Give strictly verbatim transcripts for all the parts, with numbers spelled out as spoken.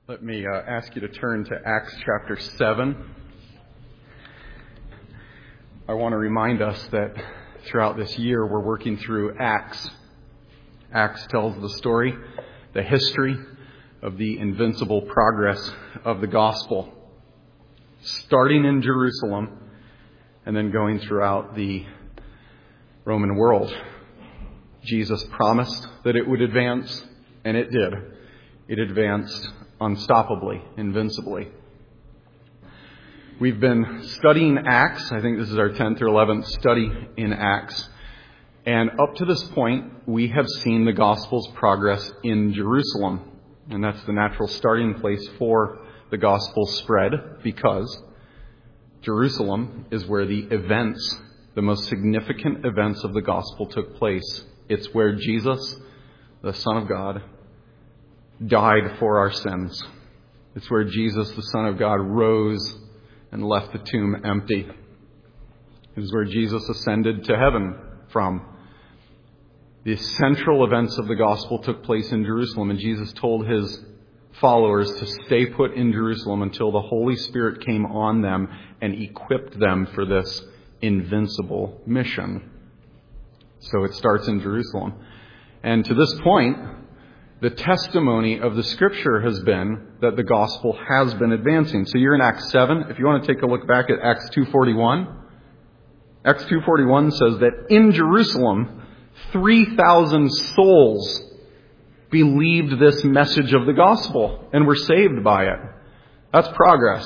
Let me uh, ask you to turn to Acts chapter seven. I want to remind us that throughout this year we're working through Acts. Acts tells the story, the history of the invincible progress of the gospel, starting in Jerusalem and then going throughout the Roman world. Jesus promised that it would advance, and it did. It advanced unstoppably, invincibly. We've been studying Acts. I think this is our tenth or eleventh study in Acts. And up to this point, we have seen the gospel's progress in Jerusalem. And that's the natural starting place for the gospel's spread, because Jerusalem is where the events, the most significant events of the gospel took place. It's where Jesus, the Son of God, died for our sins. It's where Jesus, the Son of God, rose and left the tomb empty. It is where Jesus ascended to heaven from. The central events of the gospel took place in Jerusalem, and Jesus told his followers to stay put in Jerusalem until the Holy Spirit came on them and equipped them for this invincible mission. So it starts in Jerusalem. And to this point, the testimony of the Scripture has been that the gospel has been advancing. So you're in Acts seven. If you want to take a look back at Acts two forty-one, Acts two forty-one says that in Jerusalem, three thousand souls believed this message of the gospel and were saved by it. That's progress.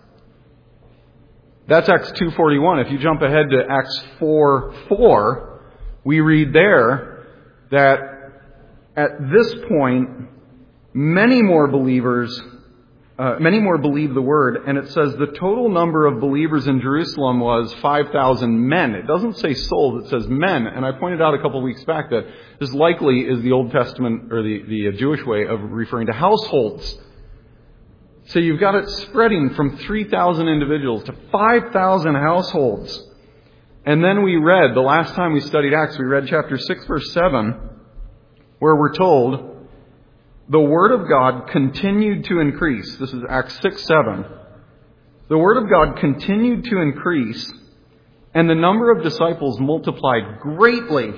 That's Acts two forty-one. If you jump ahead to Acts four four, we read there that at this point, many more believers, uh, many more believed the word, and it says the total number of believers in Jerusalem was five thousand men. It doesn't say souls, it says men. And I pointed out a couple of weeks back that this likely is the Old Testament, or the, the Jewish way of referring to households. So you've got it spreading from three thousand individuals to five thousand households. And then we read, the last time we studied Acts, we read chapter six, verse seven, where we're told, the Word of God continued to increase. This is Acts six seven. The Word of God continued to increase, and the number of disciples multiplied greatly.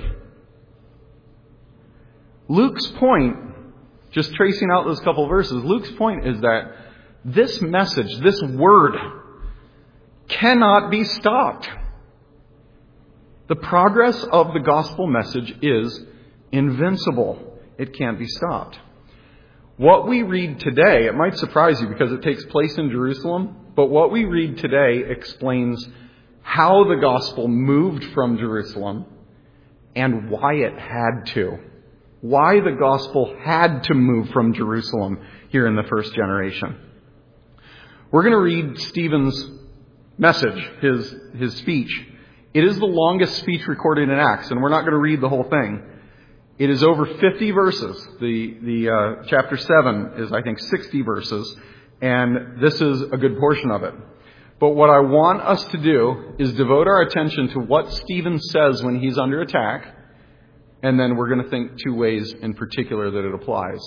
Luke's point, just tracing out those couple verses, Luke's point is that this message, this Word, cannot be stopped. The progress of the gospel message is invincible. It can't be stopped. What we read today, it might surprise you because it takes place in Jerusalem, but what we read today explains how the gospel moved from Jerusalem and why it had to. Why the gospel had to move from Jerusalem here in the first generation. We're going to read Stephen's message, his, his speech. It is the longest speech recorded in Acts, and we're not going to read the whole thing. It is over fifty verses. The the uh, chapter seven is, I think, sixty verses, and this is a good portion of it. But what I want us to do is devote our attention to what Stephen says when he's under attack, and then we're going to think two ways in particular that it applies.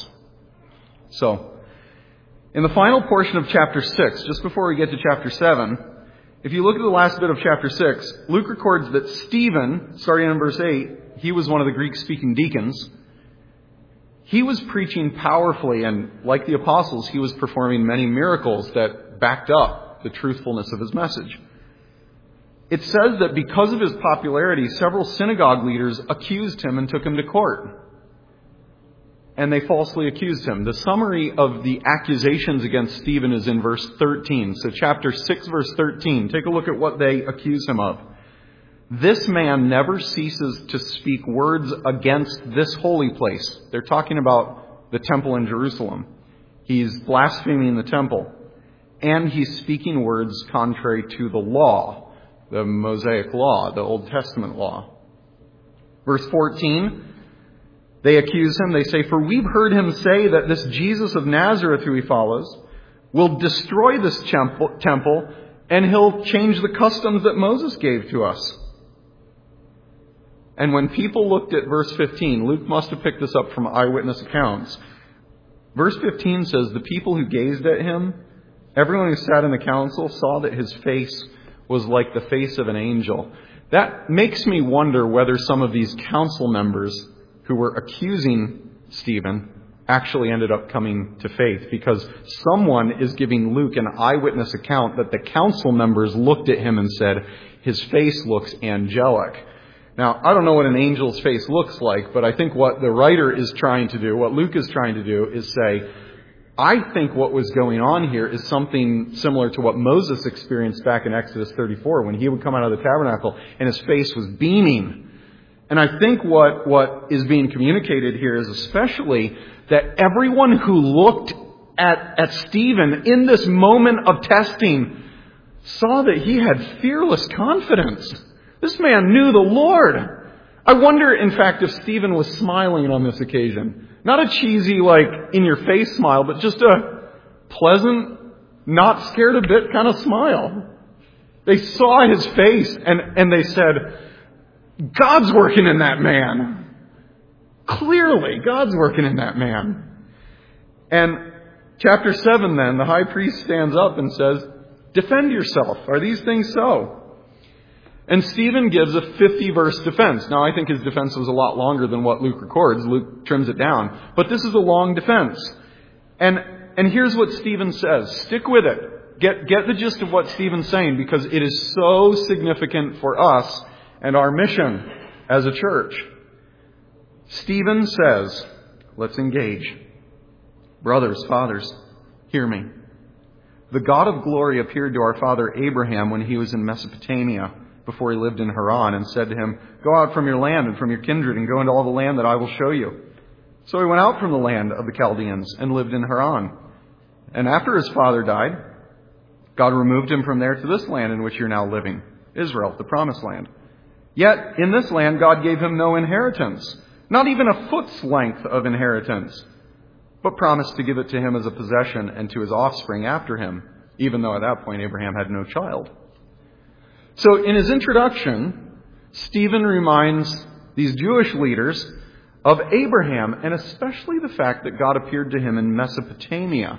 So, in the final portion of chapter six, just before we get to chapter seven, if you look at the last bit of chapter six, Luke records that Stephen, starting in verse eight, he was one of the Greek-speaking deacons. He was preaching powerfully, and like the apostles, he was performing many miracles that backed up the truthfulness of his message. It says that because of his popularity, several synagogue leaders accused him and took him to court. And they falsely accused him. The summary of the accusations against Stephen is in verse thirteen. So chapter six, verse thirteen. Take a look at what they accuse him of. This man never ceases to speak words against this holy place. They're talking about the temple in Jerusalem. He's blaspheming the temple. And he's speaking words contrary to the law, the Mosaic law, the Old Testament law. Verse fourteen. They accuse him. They say, "For we've heard him say that this Jesus of Nazareth who he follows will destroy this temple and he'll change the customs that Moses gave to us." And when people looked at verse fifteen, Luke must have picked this up from eyewitness accounts. Verse fifteen says, the people who gazed at him, everyone who sat in the council, saw that his face was like the face of an angel. That makes me wonder whether some of these council members who were accusing Stephen actually ended up coming to faith, because someone is giving Luke an eyewitness account that the council members looked at him and said, his face looks angelic. Now, I don't know what an angel's face looks like, but I think what the writer is trying to do, what Luke is trying to do, is say, I think what was going on here is something similar to what Moses experienced back in Exodus thirty-four, when he would come out of the tabernacle and his face was beaming. And I think what, what is being communicated here is especially that everyone who looked at, at Stephen in this moment of testing saw that he had fearless confidence. This man knew the Lord. I wonder, in fact, if Stephen was smiling on this occasion. Not a cheesy, like, in-your-face smile, but just a pleasant, not scared a bit kind of smile. They saw his face and, and they said, God's working in that man. Clearly, God's working in that man. And chapter seven then, the high priest stands up and says, defend yourself. Are these things so? And Stephen gives a fifty-verse defense. Now, I think his defense was a lot longer than what Luke records. Luke trims it down. But this is a long defense. And and here's what Stephen says. Stick with it. Get, get the gist of what Stephen's saying, because it is so significant for us and our mission as a church. Stephen says, let's engage. Brothers, fathers, hear me. The God of glory appeared to our father Abraham when he was in Mesopotamia, before he lived in Haran, and said to him, go out from your land and from your kindred and go into all the land that I will show you. So he went out from the land of the Chaldeans and lived in Haran. And after his father died, God removed him from there to this land in which you're now living, Israel, the promised land. Yet in this land God gave him no inheritance, not even a foot's length of inheritance, but promised to give it to him as a possession and to his offspring after him, even though at that point Abraham had no child. So in his introduction, Stephen reminds these Jewish leaders of Abraham, and especially the fact that God appeared to him in Mesopotamia.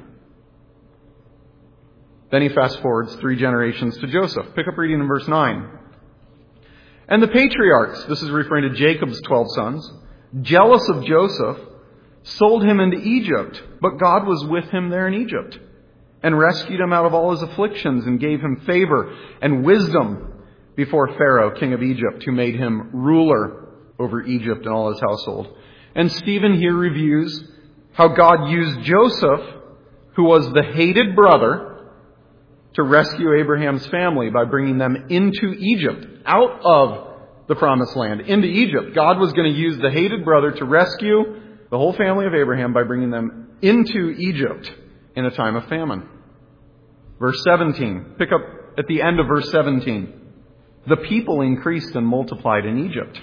Then he fast forwards three generations to Joseph. Pick up reading in verse nine. And the patriarchs, this is referring to Jacob's twelve sons, jealous of Joseph, sold him into Egypt, but God was with him there in Egypt, and rescued him out of all his afflictions, and gave him favor and wisdom before Pharaoh, king of Egypt, who made him ruler over Egypt and all his household. And Stephen here reviews how God used Joseph, who was the hated brother, to rescue Abraham's family by bringing them into Egypt, out of the promised land, into Egypt. God was going to use the hated brother to rescue the whole family of Abraham by bringing them into Egypt in a time of famine. Verse seventeen. Pick up at the end of verse seventeen. The people increased and multiplied in Egypt,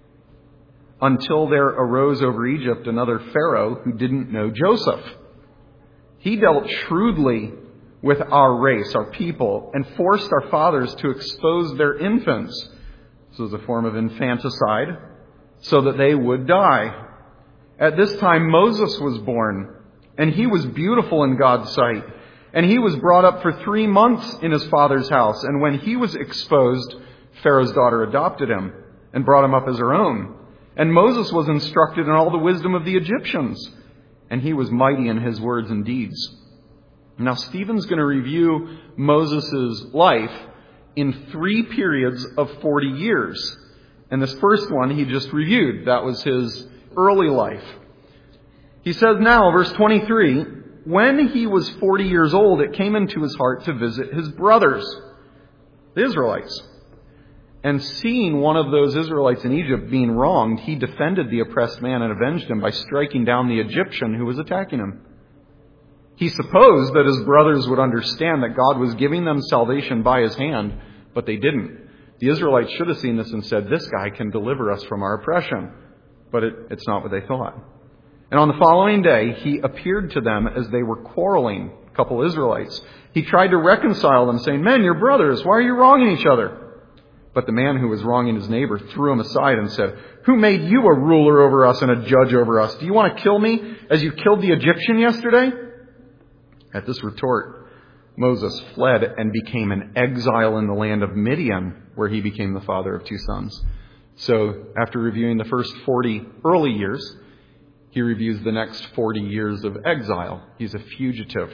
until there arose over Egypt another Pharaoh who didn't know Joseph. He dealt shrewdly with our race, our people, and forced our fathers to expose their infants. This was a form of infanticide, so that they would die. At this time Moses was born, and he was beautiful in God's sight. And he was brought up for three months in his father's house. And when he was exposed, Pharaoh's daughter adopted him and brought him up as her own. And Moses was instructed in all the wisdom of the Egyptians, and he was mighty in his words and deeds. Now, Stephen's going to review Moses' life in three periods of forty years. And this first one he just reviewed. That was his early life. He says now, verse twenty-three, when he was forty years old, it came into his heart to visit his brothers, the Israelites. And seeing one of those Israelites in Egypt being wronged, he defended the oppressed man and avenged him by striking down the Egyptian who was attacking him. He supposed that his brothers would understand that God was giving them salvation by his hand, but they didn't. The Israelites should have seen this and said, this guy can deliver us from our oppression. But it, it's not what they thought. And on the following day, he appeared to them as they were quarreling, a couple Israelites. He tried to reconcile them, saying, men, you're brothers. Why are you wronging each other? But the man who was wronging his neighbor threw him aside and said, "Who made you a ruler over us and a judge over us? Do you want to kill me as you killed the Egyptian yesterday?" At this retort, Moses fled and became an exile in the land of Midian, where he became the father of two sons. So after reviewing the first forty early years, he reviews the next forty years of exile. He's a fugitive.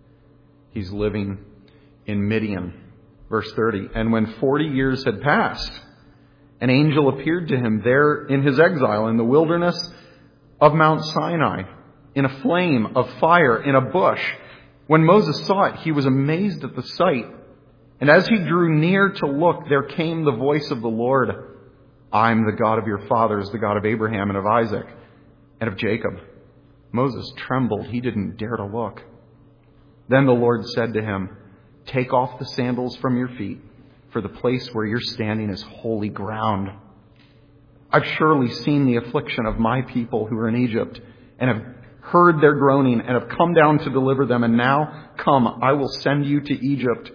He's living in Midian. Verse thirty, "And when forty years had passed, an angel appeared to him there in his exile in the wilderness of Mount Sinai, in a flame of fire in a bush. When Moses saw it, he was amazed at the sight. And as he drew near to look, there came the voice of the Lord, 'I'm the God of your fathers, the God of Abraham and of Isaac and of Jacob.' Moses trembled. He didn't dare to look. Then the Lord said to him, 'Take off the sandals from your feet, for the place where you're standing is holy ground. I've surely seen the affliction of my people who are in Egypt, and have heard their groaning, and have come down to deliver them. And now, come, I will send you to Egypt.'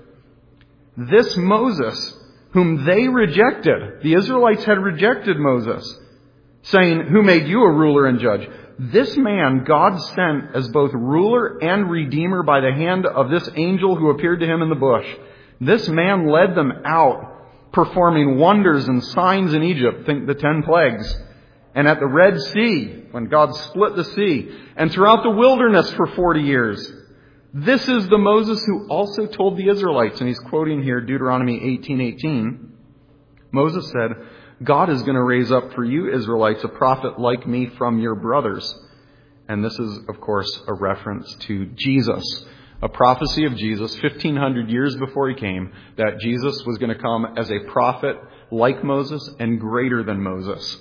This Moses, whom they rejected," the Israelites had rejected Moses, saying, "Who made you a ruler and judge?" This man God sent as both ruler and redeemer by the hand of this angel who appeared to him in the bush. This man led them out, performing wonders and signs in Egypt, think the ten plagues, and at the Red Sea, when God split the sea, and throughout the wilderness for forty years. This is the Moses who also told the Israelites, and he's quoting here Deuteronomy eighteen eighteen. Moses said, "God is going to raise up for you, Israelites, a prophet like me from your brothers." And this is, of course, a reference to Jesus, a prophecy of Jesus fifteen hundred years before he came, that Jesus was going to come as a prophet like Moses and greater than Moses.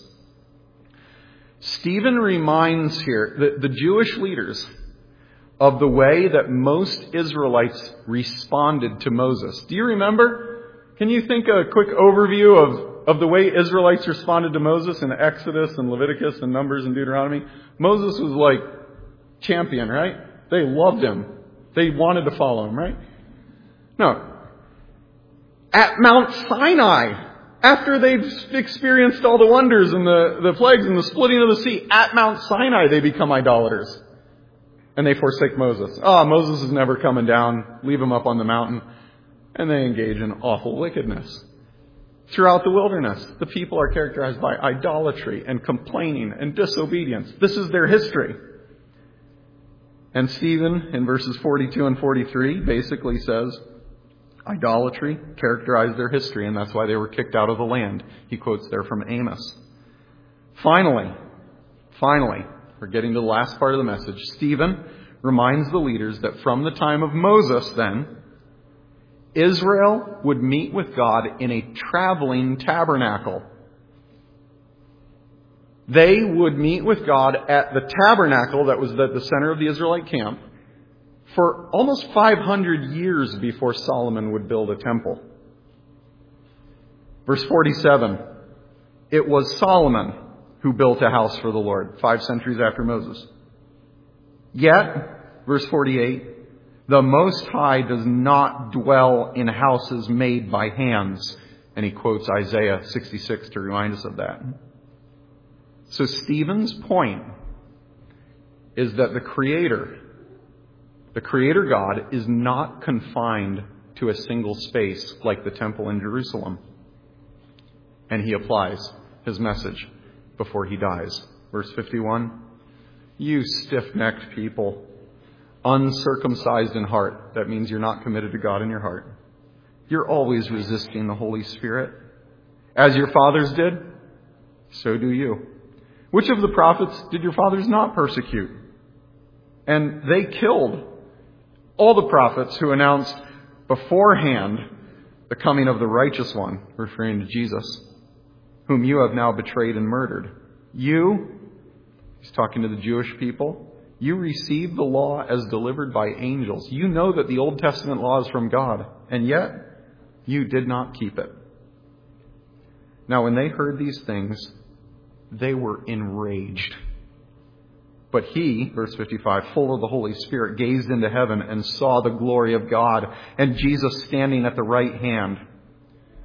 Stephen reminds here the, the Jewish leaders of the way that most Israelites responded to Moses. Do you remember? Can you think a quick overview of Of the way Israelites responded to Moses in Exodus and Leviticus and Numbers and Deuteronomy? Moses was like champion, right? They loved him. They wanted to follow him, right? No. At Mount Sinai, after they've experienced all the wonders and the, the plagues and the splitting of the sea, at Mount Sinai they become idolaters. And they forsake Moses. Oh, Moses is never coming down. Leave him up on the mountain. And they engage in awful wickedness. Throughout the wilderness, the people are characterized by idolatry and complaining and disobedience. This is their history. And Stephen, in verses forty-two and forty-three, basically says idolatry characterized their history, and that's why they were kicked out of the land. He quotes there from Amos. Finally, finally, we're getting to the last part of the message. Stephen reminds the leaders that from the time of Moses, then, Israel would meet with God in a traveling tabernacle. They would meet with God at the tabernacle that was at the center of the Israelite camp for almost five hundred years before Solomon would build a temple. Verse forty-seven, it was Solomon who built a house for the Lord, five centuries after Moses. Yet, verse forty-eight, the Most High does not dwell in houses made by hands. And he quotes Isaiah sixty-six to remind us of that. So Stephen's point is that the Creator, the Creator God, is not confined to a single space like the temple in Jerusalem. And he applies his message before he dies. Verse fifty-one, you stiff-necked people, uncircumcised in heart. That means you're not committed to God in your heart. You're always resisting the Holy Spirit. As your fathers did, so do you. Which of the prophets did your fathers not persecute? And they killed all the prophets who announced beforehand the coming of the righteous one, referring to Jesus, whom you have now betrayed and murdered. You, he's talking to the Jewish people, you received the law as delivered by angels. You know that the Old Testament law is from God, and yet you did not keep it. Now, when they heard these things, they were enraged. But he, verse fifty-five, full of the Holy Spirit, gazed into heaven and saw the glory of God and Jesus standing at the right hand.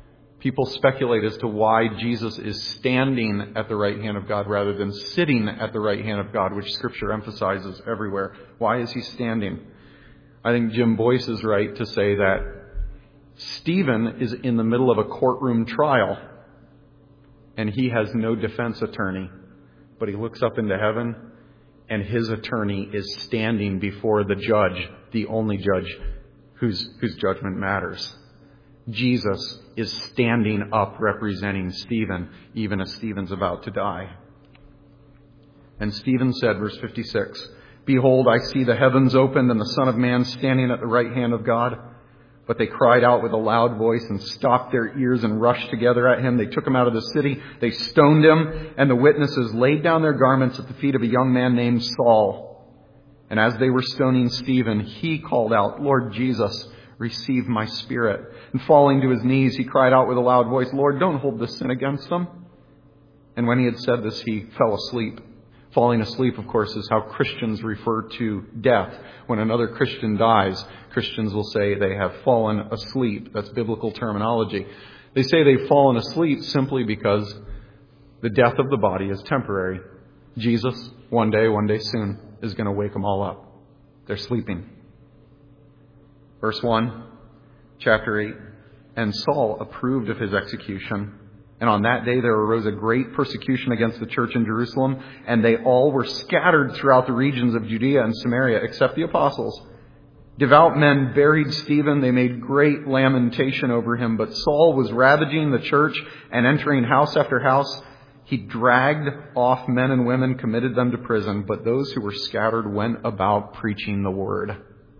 People speculate as to why Jesus is standing at the right hand of God rather than sitting at the right hand of God, which Scripture emphasizes everywhere. Why is he standing? I think Jim Boyce is right to say that Stephen is in the middle of a courtroom trial, and he has no defense attorney. But he looks up into heaven, and his attorney is standing before the judge, the only judge whose, whose judgment matters. Jesus is standing up representing Stephen, even as Stephen's about to die. And Stephen said, verse fifty-six, "Behold, I see the heavens opened and the Son of Man standing at the right hand of God." But they cried out with a loud voice and stopped their ears and rushed together at him. They took him out of the city. They stoned him, and the witnesses laid down their garments at the feet of a young man named Saul. And as they were stoning Stephen, he called out, "Lord Jesus, receive my spirit." And falling to his knees, he cried out with a loud voice, "Lord, don't hold this sin against them." And when he had said this, he fell asleep. Falling asleep, of course, is how Christians refer to death. When another Christian dies, Christians will say they have fallen asleep. That's biblical terminology. They say they've fallen asleep simply because the death of the body is temporary. Jesus, one day, one day soon, is going to wake them all up. They're sleeping. Verse one, chapter eight. "And Saul approved of his execution. And on that day there arose a great persecution against the church in Jerusalem, and they all were scattered throughout the regions of Judea and Samaria, except the apostles. Devout men buried Stephen. They made great lamentation over him. But Saul was ravaging the church and entering house after house. He dragged off men and women, committed them to prison. But those who were scattered went about preaching the word."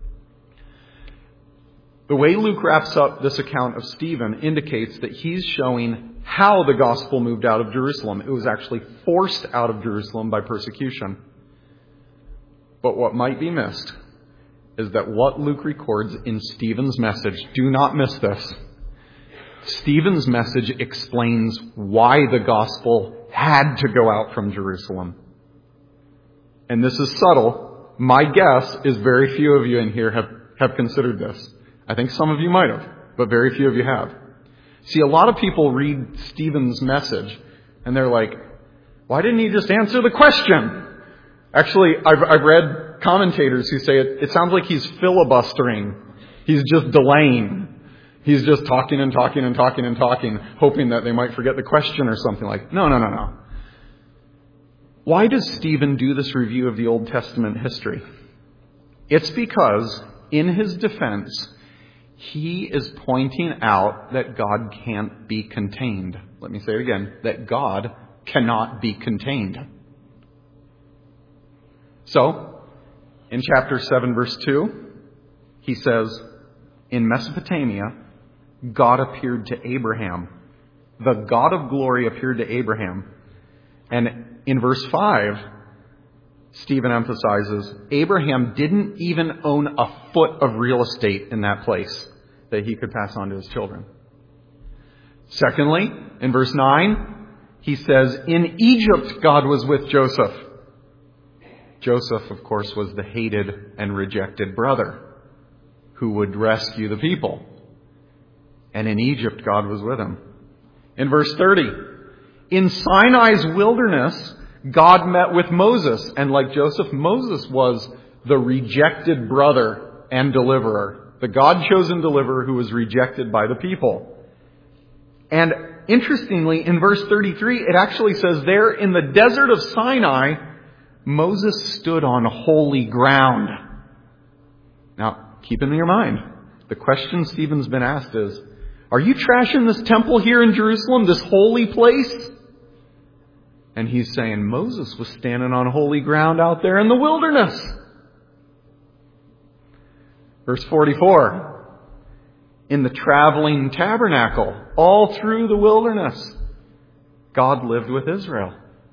The way Luke wraps up this account of Stephen indicates that he's showing how the gospel moved out of Jerusalem. It was actually forced out of Jerusalem by persecution. But what might be missed is that what Luke records in Stephen's message, do not miss this. Stephen's message explains why the gospel had to go out from Jerusalem. And this is subtle. My guess is very few of you in here have, have considered this. I think some of you might have, but very few of you have. See, a lot of people read Stephen's message, and they're like, why didn't he just answer the question? Actually, I've, I've read commentators who say it, it sounds like he's filibustering. He's just delaying. He's just talking and talking and talking and talking, hoping that they might forget the question or something like, no, no, no, no. Why does Stephen do this review of the Old Testament history? It's because, in his defense, he is pointing out that God can't be contained. Let me say it again, that God cannot be contained. So, in chapter seven, verse two, he says, in Mesopotamia, God appeared to Abraham. The God of glory appeared to Abraham. And in verse five, Stephen emphasizes, Abraham didn't even own a foot of real estate in that place that he could pass on to his children. Secondly, in verse nine, he says, in Egypt God was with Joseph. Joseph, of course, was the hated and rejected brother who would rescue the people. And in Egypt God was with him. In verse thirty, in Sinai's wilderness, God met with Moses, and like Joseph, Moses was the rejected brother and deliverer, the God-chosen deliverer who was rejected by the people. And interestingly, in verse thirty-three, it actually says there in the desert of Sinai, Moses stood on holy ground. Now, keep in your mind, the question Stephen's been asked is, are you trashing this temple here in Jerusalem, this holy place? And he's saying Moses was standing on holy ground out there in the wilderness. Verse forty-four. In the traveling tabernacle, all through the wilderness, God lived with Israel.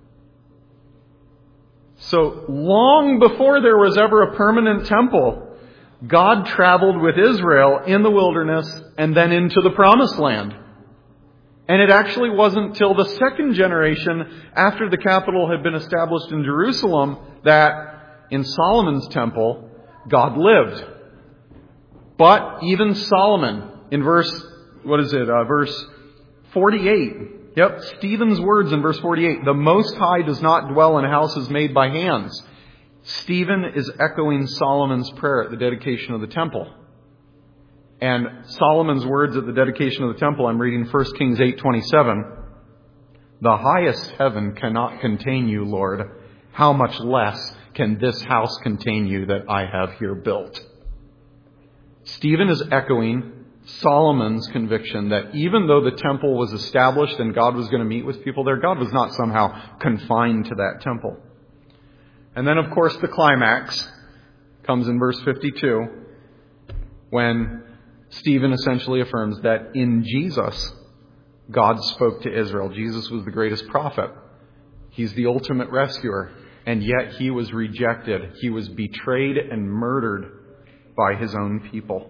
So long before there was ever a permanent temple, God traveled with Israel in the wilderness and then into the promised land. And it actually wasn't till the second generation, after the capital had been established in Jerusalem, that in Solomon's temple, God lived. But even Solomon, in verse, what is it, uh, verse forty-eight. Yep, Stephen's words in verse forty-eight. The Most High does not dwell in houses made by hands. Stephen is echoing Solomon's prayer at the dedication of the temple. And Solomon's words at the dedication of the temple, I'm reading First Kings eight twenty-seven. The highest heaven cannot contain you, Lord. How much less can this house contain you that I have here built? Stephen is echoing Solomon's conviction that even though the temple was established and God was going to meet with people there, God was not somehow confined to that temple. And then, of course, the climax comes in verse fifty-two, when Stephen essentially affirms that in Jesus, God spoke to Israel. Jesus was the greatest prophet. He's the ultimate rescuer. And yet he was rejected. He was betrayed and murdered by his own people.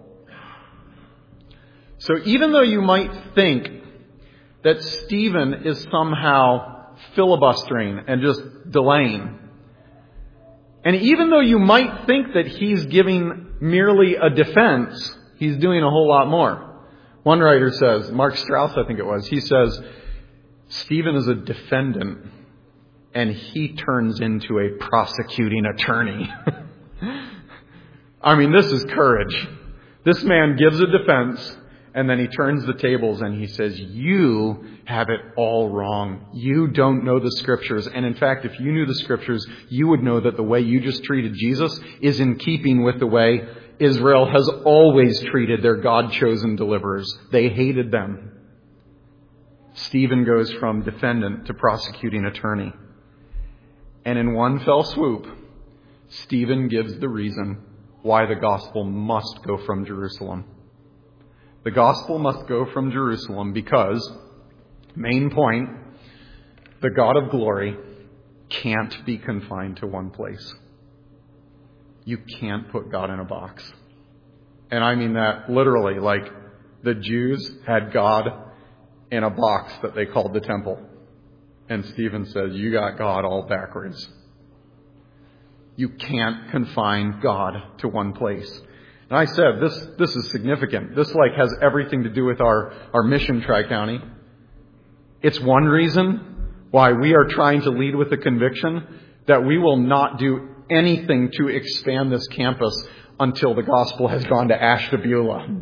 So even though you might think that Stephen is somehow filibustering and just delaying, and even though you might think that he's giving merely a defense, he's doing a whole lot more. One writer says, Mark Strauss I think it was, he says, Stephen is a defendant and he turns into a prosecuting attorney. I mean, this is courage. This man gives a defense and then he turns the tables and he says, you have it all wrong. You don't know the Scriptures. And in fact, if you knew the Scriptures, you would know that the way you just treated Jesus is in keeping with the way Israel has always treated their God-chosen deliverers. They hated them. Stephen goes from defendant to prosecuting attorney. And in one fell swoop, Stephen gives the reason why the gospel must go from Jerusalem. The gospel must go from Jerusalem because, main point, the God of glory can't be confined to one place. You can't put God in a box. And I mean that literally, like the Jews had God in a box that they called the temple. And Stephen says, you got God all backwards. You can't confine God to one place. And I said, this this is significant. This like has everything to do with our, our mission, Tri-County. It's one reason why we are trying to lead with the conviction that we will not do anything to expand this campus until the gospel has gone to Ashtabula.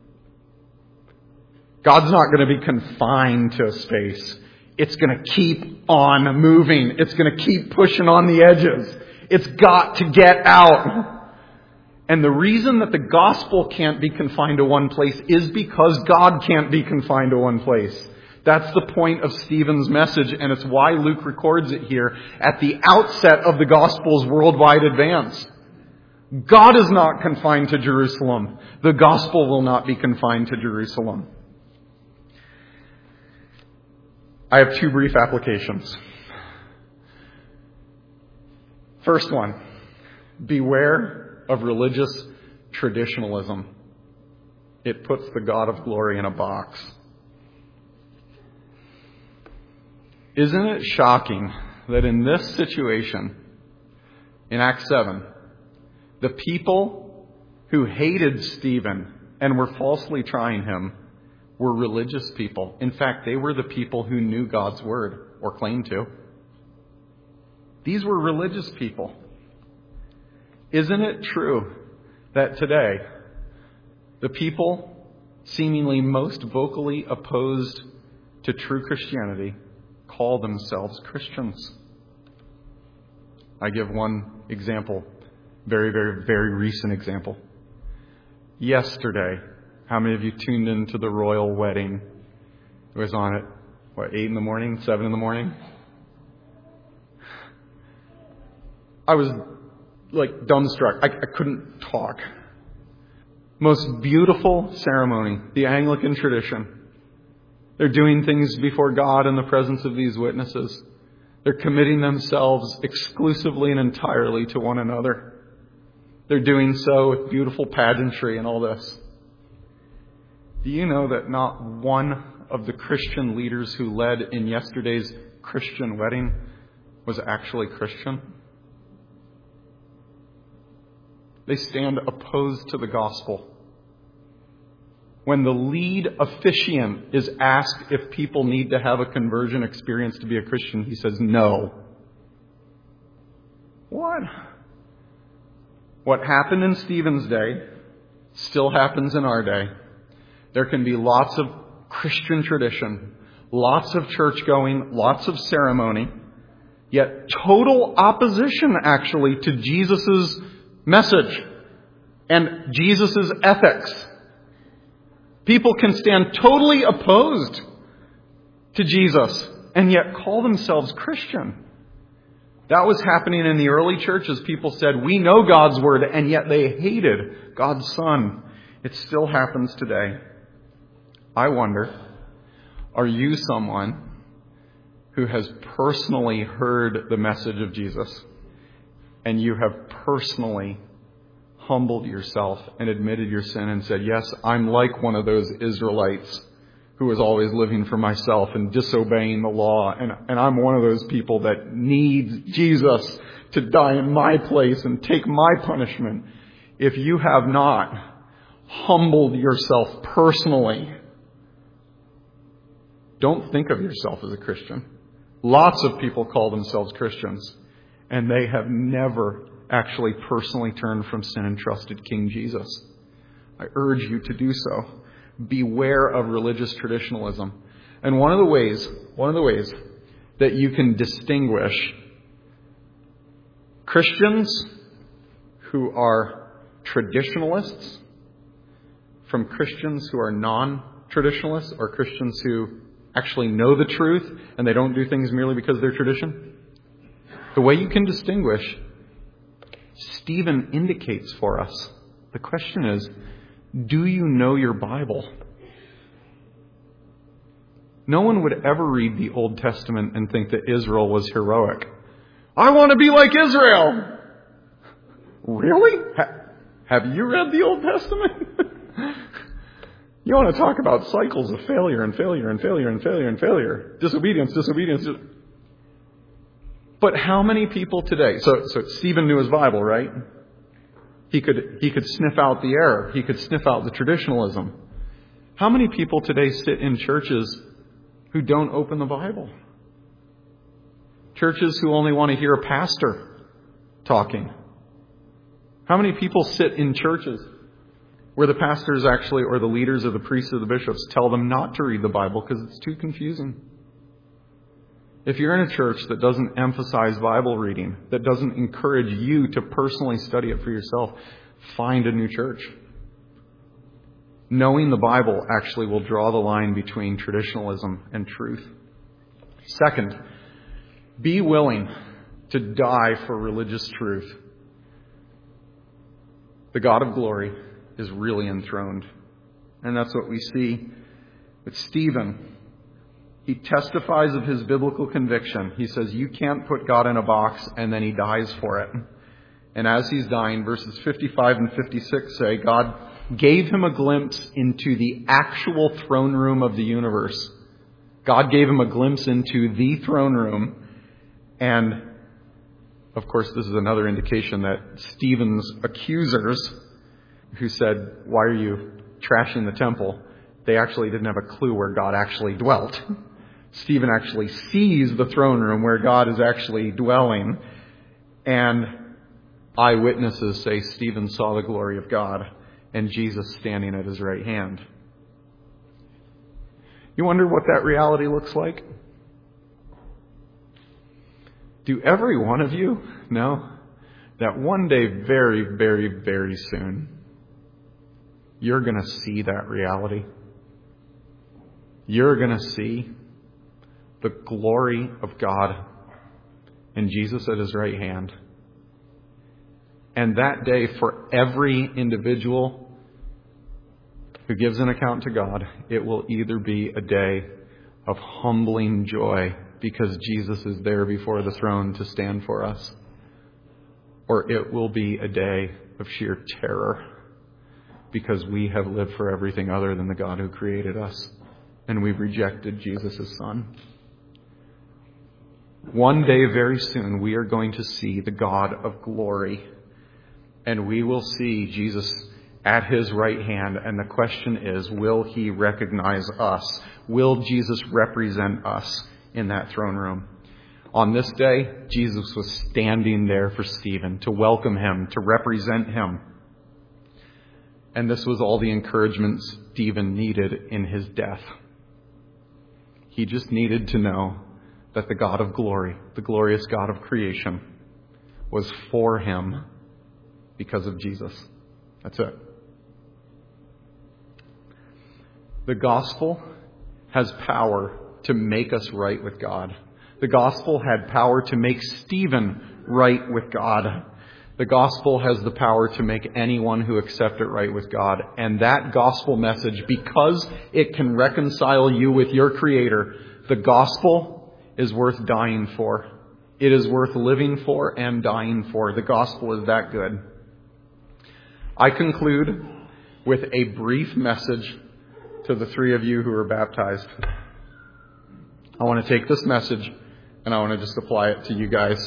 God's not going to be confined to a space. It's going to keep on moving. It's going to keep pushing on the edges. It's got to get out. And the reason that the gospel can't be confined to one place is because God can't be confined to one place. That's the point of Stephen's message, and it's why Luke records it here at the outset of the gospel's worldwide advance. God is not confined to Jerusalem. The gospel will not be confined to Jerusalem. I have two brief applications. First one, beware of religious traditionalism. It puts the God of glory in a box. Isn't it shocking that in this situation, in Acts seven, the people who hated Stephen and were falsely trying him were religious people. In fact, they were the people who knew God's word, or claimed to. These were religious people. Isn't it true that today, the people seemingly most vocally opposed to true Christianity call themselves Christians? I give one example, very, very, very recent example. Yesterday, how many of you tuned into the royal wedding? It was on at, what, eight in the morning, seven in the morning? I was like dumbstruck. I, I couldn't talk. Most beautiful ceremony, the Anglican tradition. They're doing things before God in the presence of these witnesses. They're committing themselves exclusively and entirely to one another. They're doing so with beautiful pageantry and all this. Do you know that not one of the Christian leaders who led in yesterday's Christian wedding was actually Christian? They stand opposed to the gospel. when the lead officiant is asked if people need to have a conversion experience to be a Christian, he says no. What? What happened in Stephen's day still happens in our day. There can be lots of Christian tradition, lots of church going, lots of ceremony, yet total opposition actually to Jesus' message and Jesus' ethics. People can stand totally opposed to Jesus and yet call themselves Christian. That was happening in the early church as people said, we know God's word, and yet they hated God's Son. It still happens today. I wonder, are you someone who has personally heard the message of Jesus and you have personally humbled yourself and admitted your sin and said, yes, I'm like one of those Israelites who is always living for myself and disobeying the law. And, and I'm one of those people that needs Jesus to die in my place and take my punishment. If you have not humbled yourself personally, don't think of yourself as a Christian. Lots of people call themselves Christians, and they have never actually personally turned from sin and trusted King Jesus. I urge you to do so. Beware of religious traditionalism. And one of the ways, one of the ways that you can distinguish Christians who are traditionalists from Christians who are non-traditionalists, or Christians who actually know the truth and they don't do things merely because they're tradition. The way you can distinguish, Stephen indicates for us. The question is, do you know your Bible? No one would ever read the Old Testament and think that Israel was heroic. I want to be like Israel! Really? Ha- have you read the Old Testament? You want to talk about cycles of failure and failure and failure and failure and failure. Disobedience, disobedience. Dis- but how many people today... So, so Stephen knew his Bible, right? He could, he could sniff out the error. He could sniff out the traditionalism. How many people today sit in churches who don't open the Bible? Churches who only want to hear a pastor talking. How many people sit in churches where the pastors actually, or the leaders or the priests or the bishops, tell them not to read the Bible because it's too confusing? If you're in a church that doesn't emphasize Bible reading, that doesn't encourage you to personally study it for yourself, find a new church. Knowing the Bible actually will draw the line between traditionalism and truth. Second, be willing to die for religious truth. The God of glory is really enthroned. And that's what we see with Stephen. He testifies of his biblical conviction. He says, you can't put God in a box, and then he dies for it. And as he's dying, verses fifty-five and fifty-six say, God gave him a glimpse into the actual throne room of the universe. God gave him a glimpse into the throne room. And, of course, this is another indication that Stephen's accusers, who said, why are you trashing the temple? They actually didn't have a clue where God actually dwelt. Stephen actually sees the throne room where God is actually dwelling. And eyewitnesses say Stephen saw the glory of God and Jesus standing at his right hand. You wonder what that reality looks like? Do every one of you know that one day, very, very, very soon, you're going to see that reality? You're going to see the glory of God and Jesus at his right hand. And that day, for every individual who gives an account to God, it will either be a day of humbling joy because Jesus is there before the throne to stand for us, or it will be a day of sheer terror because we have lived for everything other than the God who created us, and we've rejected Jesus as Son. One day, very soon, we are going to see the God of glory, and we will see Jesus at his right hand. And the question is, will he recognize us? Will Jesus represent us in that throne room? On this day, Jesus was standing there for Stephen to welcome him, to represent him. And this was all the encouragement Stephen needed in his death. He just needed to know that the God of glory, the glorious God of creation, was for him because of Jesus. That's it. The gospel has power to make us right with God. The gospel had power to make Stephen right with God. The gospel has the power to make anyone who accepts it right with God. And that gospel message, because it can reconcile you with your Creator, the gospel is worth dying for. It is worth living for and dying for. The gospel is that good. I conclude with a brief message to the three of you who are baptized. I want to take this message and I want to just apply it to you guys.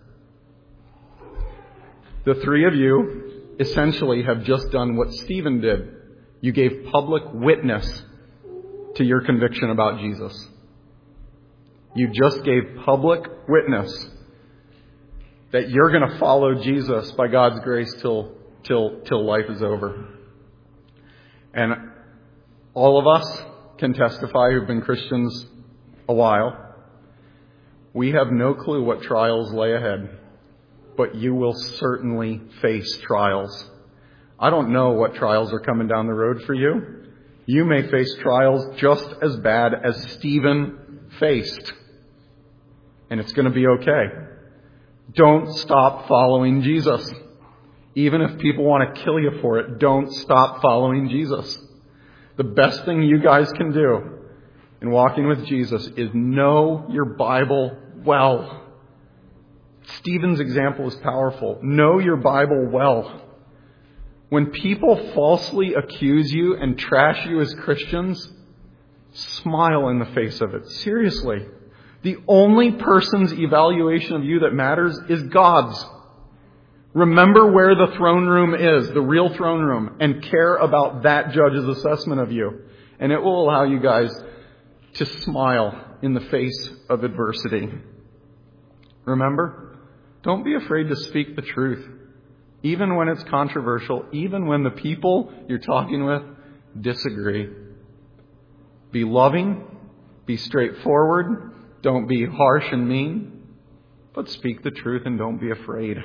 The three of you essentially have just done what Stephen did. You gave public witness to your conviction about Jesus. You just gave public witness that you're going to follow Jesus by God's grace till till till life is over. And all of us can testify who've been Christians a while. We have no clue what trials lay ahead, but you will certainly face trials. I don't know what trials are coming down the road for you. You may face trials just as bad as Stephen faced. And it's going to be okay. Don't stop following Jesus. Even if people want to kill you for it, don't stop following Jesus. The best thing you guys can do in walking with Jesus is know your Bible well. Stephen's example is powerful. Know your Bible well. When people falsely accuse you and trash you as Christians, smile in the face of it. Seriously. The only person's evaluation of you that matters is God's. Remember where the throne room is, the real throne room, and care about that judge's assessment of you. And it will allow you guys to smile in the face of adversity. Remember, don't be afraid to speak the truth, even when it's controversial, even when the people you're talking with disagree. Be loving, be straightforward, don't be harsh and mean, but speak the truth and don't be afraid.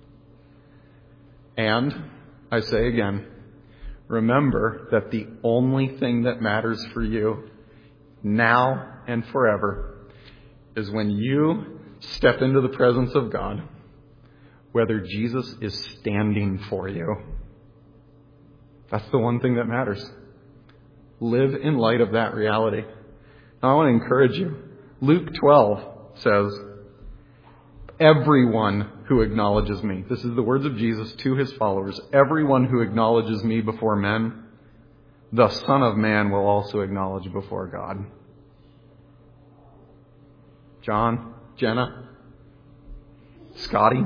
And, I say again, remember that the only thing that matters for you now and forever is when you step into the presence of God, whether Jesus is standing for you. That's the one thing that matters. Live in light of that reality. Now, I want to encourage you. Luke twelve says, everyone who acknowledges me. This is the words of Jesus to his followers. Everyone who acknowledges me before men, the Son of Man will also acknowledge before God. John, Jenna, Scotty,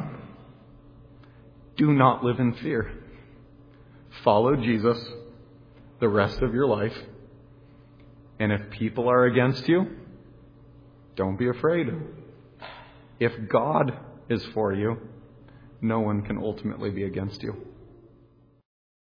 do not live in fear. Follow Jesus the rest of your life. And if people are against you, don't be afraid. If God is for you, no one can ultimately be against you.